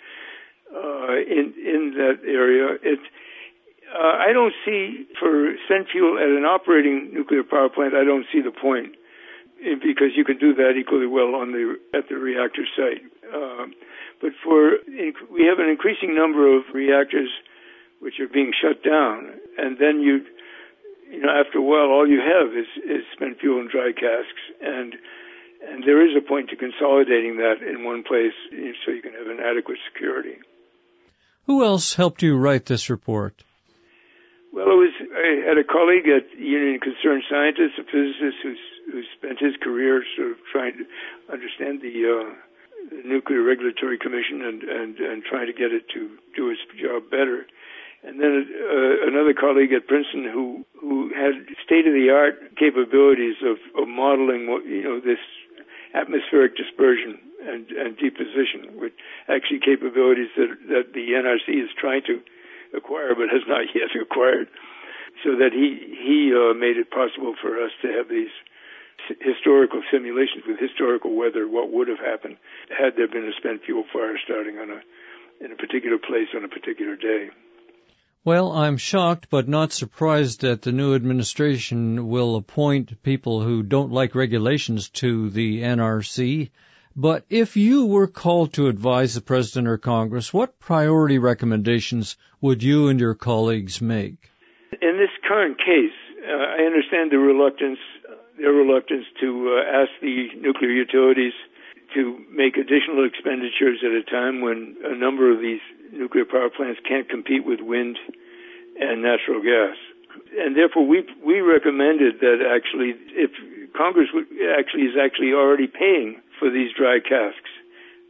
in that area. I don't see, for spent fuel at an operating nuclear power plant, I don't see the point, because you can do that equally well at the reactor site. But we have an increasing number of reactors which are being shut down, and then after a while, all you have is spent fuel in dry casks, and there is a point to consolidating that in one place so you can have an adequate security. Who else helped you write this report? Well, I had a colleague at Union of Concerned Scientists, a physicist who spent his career sort of trying to understand the Nuclear Regulatory Commission and trying to get it to do its job better. And then another colleague at Princeton who had state-of-the-art capabilities of modeling this atmospheric dispersion and deposition, with actually capabilities that the NRC is trying to acquire but has not yet acquired, so that he made it possible for us to have these historical simulations with historical weather, what would have happened had there been a spent fuel fire starting in a particular place on a particular day. Well, I'm shocked but not surprised that the new administration will appoint people who don't like regulations to the NRC. But if you were called to advise the President or Congress, what priority recommendations would you and your colleagues make? In this current case, I understand their reluctance to ask the nuclear utilities to make additional expenditures at a time when a number of these nuclear power plants can't compete with wind and natural gas. And therefore, we recommended that actually, if Congress is already paying for these dry casks,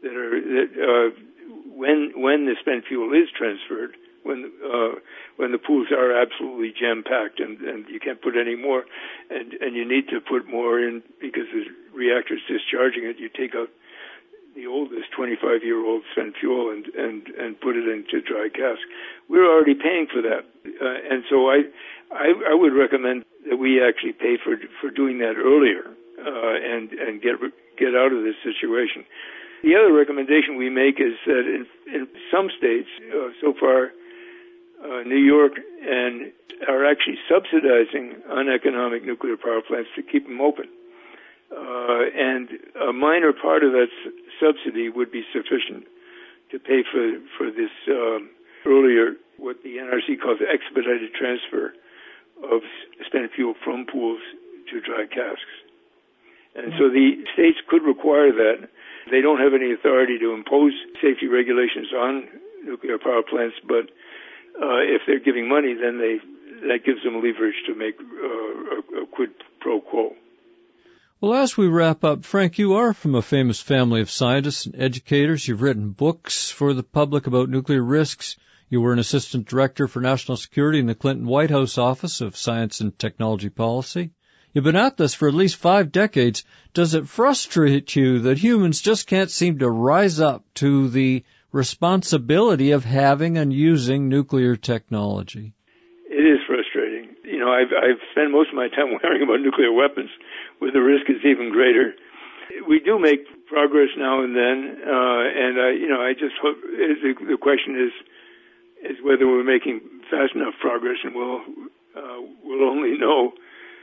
when the spent fuel is transferred, when the pools are absolutely jam-packed and you can't put any more, and you need to put more in because the reactor's discharging it, you take out the oldest 25-year-old spent fuel and put it into dry cask. We're already paying for that, and so I would recommend that we actually pay for doing that earlier and get out of this situation. The other recommendation we make is that in some states, so far, New York are actually subsidizing uneconomic nuclear power plants to keep them open. And a minor part of that subsidy would be sufficient to pay for this earlier, what the NRC calls expedited transfer of spent fuel from pools to dry casks. And so the states could require that. They don't have any authority to impose safety regulations on nuclear power plants, but if they're giving money, then that gives them leverage to make a quid pro quo. Well, as we wrap up, Frank, you are from a famous family of scientists and educators. You've written books for the public about nuclear risks. You were an assistant director for national security in the Clinton White House Office of Science and Technology Policy. You've been at this for at least 5 decades. Does it frustrate you that humans just can't seem to rise up to the responsibility of having and using nuclear technology? It is frustrating. You know, I've spent most of my time worrying about nuclear weapons, where the risk is even greater. We do make progress now and then, and I just hope the question is whether we're making fast enough progress, and we'll only know,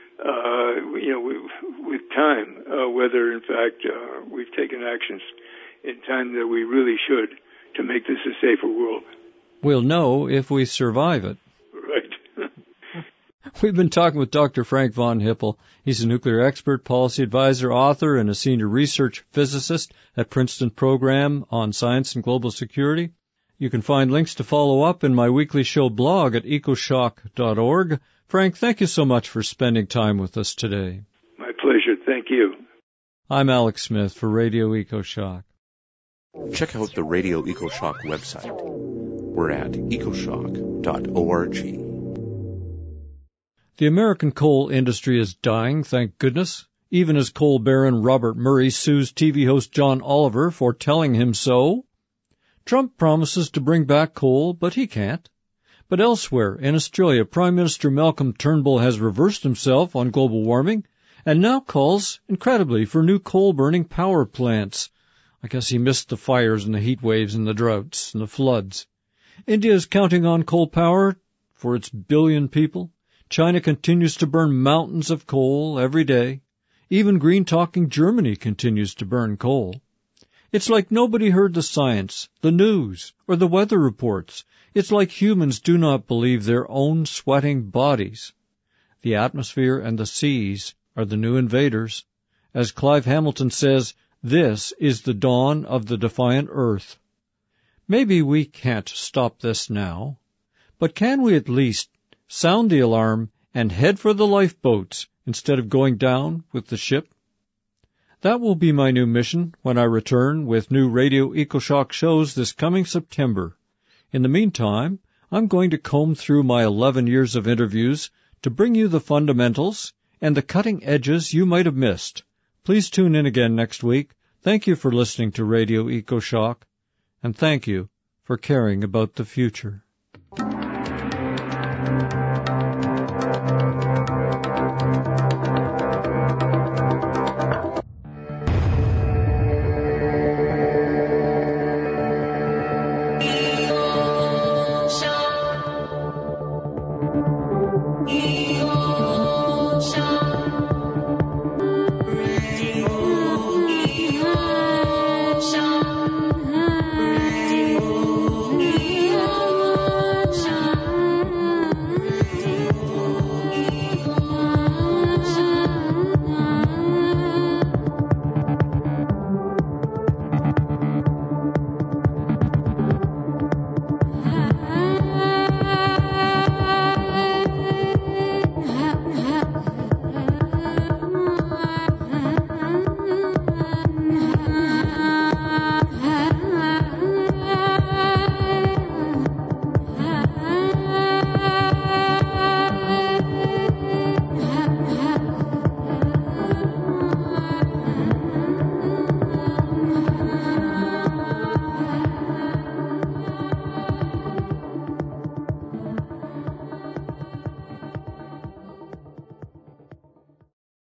with time, whether in fact we've taken actions in time that we really should to make this a safer world. We'll know if we survive it. Right. We've been talking with Dr. Frank von Hippel. He's a nuclear expert, policy advisor, author, and a senior research physicist at Princeton Program on Science and Global Security. You can find links to follow up in my weekly show blog at ecoshock.org. Frank, thank you so much for spending time with us today. My pleasure. Thank you. I'm Alex Smith for Radio EcoShock. Check out the Radio EcoShock website. We're at ecoshock.org. The American coal industry is dying, thank goodness, even as coal baron Robert Murray sues TV host John Oliver for telling him so. Trump promises to bring back coal, but he can't. But elsewhere, in Australia, Prime Minister Malcolm Turnbull has reversed himself on global warming and now calls, incredibly, for new coal-burning power plants. I guess he missed the fires and the heat waves and the droughts and the floods. India is counting on coal power for its billion people. China continues to burn mountains of coal every day. Even green-talking Germany continues to burn coal. It's like nobody heard the science, the news, or the weather reports. It's like humans do not believe their own sweating bodies. The atmosphere and the seas are the new invaders. As Clive Hamilton says, this is the dawn of the defiant earth. Maybe we can't stop this now, but can we at least sound the alarm and head for the lifeboats instead of going down with the ship? That will be my new mission when I return with new Radio EcoShock shows this coming September. In the meantime, I'm going to comb through my 11 years of interviews to bring you the fundamentals and the cutting edges you might have missed. Please tune in again next week. Thank you for listening to Radio EcoShock, and thank you for caring about the future.